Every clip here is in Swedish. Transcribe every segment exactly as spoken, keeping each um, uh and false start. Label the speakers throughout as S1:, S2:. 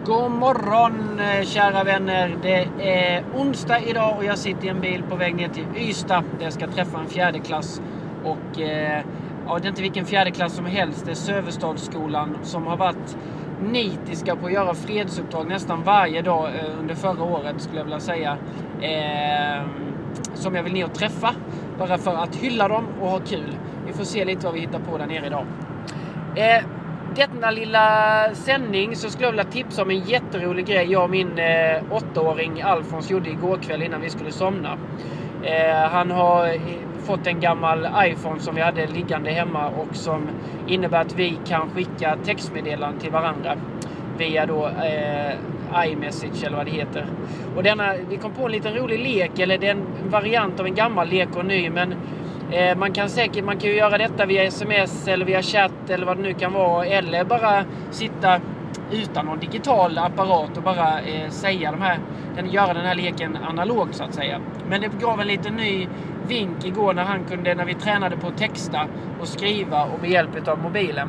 S1: God morgon kära vänner, det är onsdag idag och jag sitter i en bil på väg ner till Ystad där jag ska träffa en fjärde klass och eh, ja, det är inte vilken fjärde klass som helst, det är Söverstadsskolan som har varit nitiska på att göra fredsuppdrag nästan varje dag eh, under förra året skulle jag vilja säga, eh, som jag vill ner och träffa bara för att hylla dem och ha kul. Vi får se lite vad vi hittar på där nere idag. Eh, Denna lilla sändning så skulle jag vilja tipsa om en jätterolig grej jag och min eh, åttaåring Alfons gjorde igår kväll innan vi skulle somna. Eh, han har eh, fått en gammal iPhone som vi hade liggande hemma och som innebär att vi kan skicka textmeddelanden till varandra via då eh, iMessage eller vad det heter. Och denna, vi kom på en liten rolig lek, eller det är en variant av en gammal lek och ny, men Eh, man kan säkert man kan ju göra detta via sms eller via chatt eller vad det nu kan vara, eller bara sitta utan någon digital apparat och bara eh, säga de här, den, göra den här leken analog så att säga. Men det gav en liten ny vink igår när han kunde, när vi tränade på att texta och skriva och med hjälp av mobilen.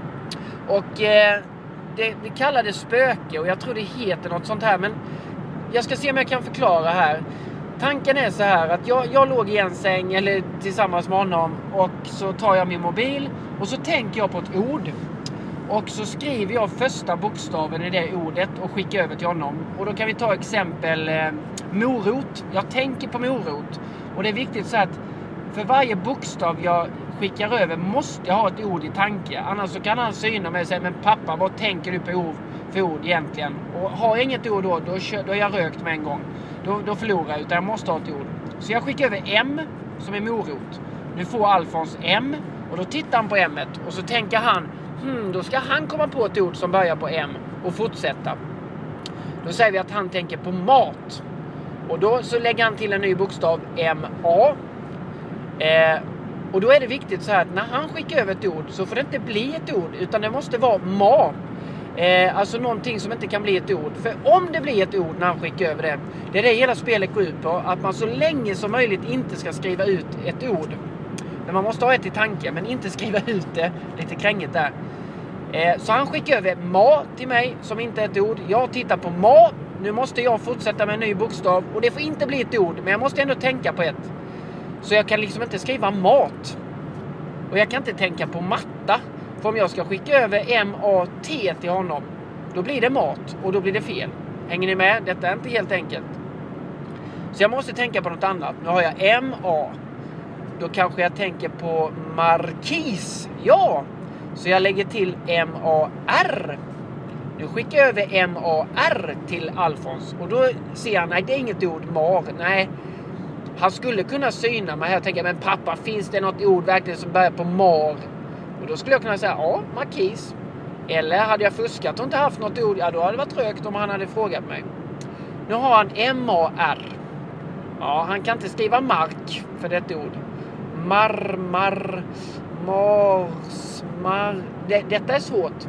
S1: Och eh, det, vi kallar det spöke och jag tror det heter något sånt här, men jag ska se om jag kan förklara här. Tanken är så här att jag, jag låg i en säng eller tillsammans med honom och så tar jag min mobil och så tänker jag på ett ord. Och så skriver jag första bokstaven i det ordet och skickar över till honom. Och då kan vi ta exempel eh, morot. Jag tänker på morot. Och det är viktigt så att för varje bokstav jag skickar över måste jag ha ett ord i tanke. Annars så kan han syna mig och säga, men pappa, vad tänker du på ord, för ord egentligen? Och har jag inget ord då, då, då är jag rökt med en gång. Då, då förlorar jag, utan jag måste ha ett ord. Så jag skickar över M som är morot. Nu får Alfons M och då tittar han på M och så tänker han, hmm, då ska han komma på ett ord som börjar på M och fortsätta. Då säger vi att han tänker på mat. Och då så lägger han till en ny bokstav, M A. Eh, och då är det viktigt så här att när han skickar över ett ord så får det inte bli ett ord, utan det måste vara ma. Eh, alltså någonting som inte kan bli ett ord. För om det blir ett ord när han skickar över det, det är det hela spelet går ut på, att man så länge som möjligt inte ska skriva ut ett ord. Men man måste ha ett i tanke, men inte skriva ut det. Lite krängigt där. Eh, så han skickar över ma till mig som inte är ett ord. Jag tittar på ma. Nu måste jag fortsätta med en ny bokstav och det får inte bli ett ord, men jag måste ändå tänka på ett. Så jag kan liksom inte skriva mat. Och jag kan inte tänka på matta. För om jag ska skicka över M A T till honom, då blir det mat och då blir det fel. Hänger ni med? Detta är inte helt enkelt. Så jag måste tänka på något annat. Nu har jag M A. Då kanske jag tänker på markis. Ja! Så jag lägger till M A R. Nu skickar jag över M A R till Alfons. Och då ser han, nej det är inget ord, mar. Nej. Han skulle kunna syna mig här och tänka, men pappa, finns det något ord verkligen som börjar på mar? Och då skulle jag kunna säga, ja, markis. Eller hade jag fuskat och inte haft något ord, ja då hade det varit trögt om han hade frågat mig. Nu har han M A R. Ja, han kan inte skriva mark för detta ord. Mar, mar, mars, mar. Det, detta är svårt.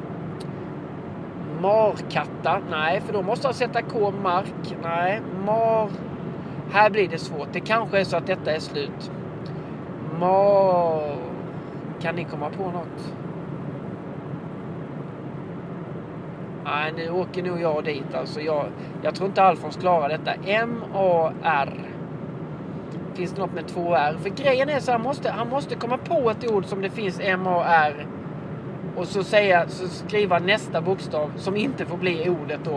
S1: Markatta, nej, för då måste jag sätta K, mark. Nej, mar. Här blir det svårt. Det kanske är så att detta är slut. Mar. Kan ni komma på något? Nej, nu åker nog jag dit. Alltså jag, jag tror inte Alfons klarar detta. M A R. Finns det något med två R? För grejen är så han måste, han måste komma på ett ord som det finns M A R. Och så, säga, så skriva nästa bokstav som inte får bli ordet då.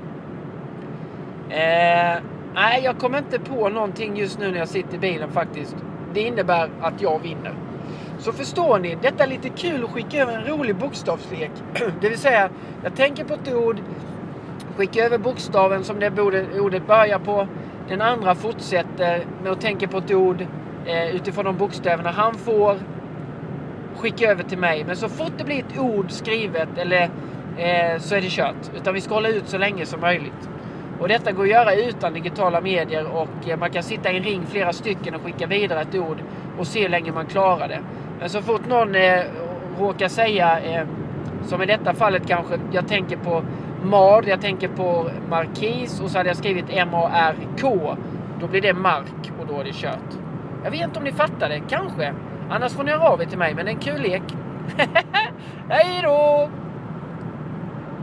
S1: Eh, nej, jag kommer inte på någonting just nu när jag sitter i bilen faktiskt. Det innebär att jag vinner. Så förstår ni, detta är lite kul att skicka över en rolig bokstavslek. Det vill säga, jag tänker på ett ord, skickar över bokstaven som det ordet börjar på. Den andra fortsätter med att tänka på ett ord eh, utifrån de bokstäverna han får. Skicka över till mig. Men så fort det blir ett ord skrivet eller, eh, så är det kört. Utan vi ska hålla ut så länge som möjligt. Och detta går att göra utan digitala medier och eh, man kan sitta i en ring flera stycken och skicka vidare ett ord och se hur länge man klarar det. Men så fort någon eh, råkar säga, eh, som i detta fallet kanske, jag tänker på mar, jag tänker på markis och så hade jag skrivit M A R K, då blir det mark och då är det kört. Jag vet inte om ni fattar det, kanske. Annars får ni höra av er till mig, men det är en kul lek. Hej då!